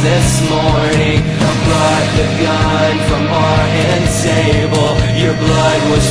this morning. I brought the gun from our end table. Your blood was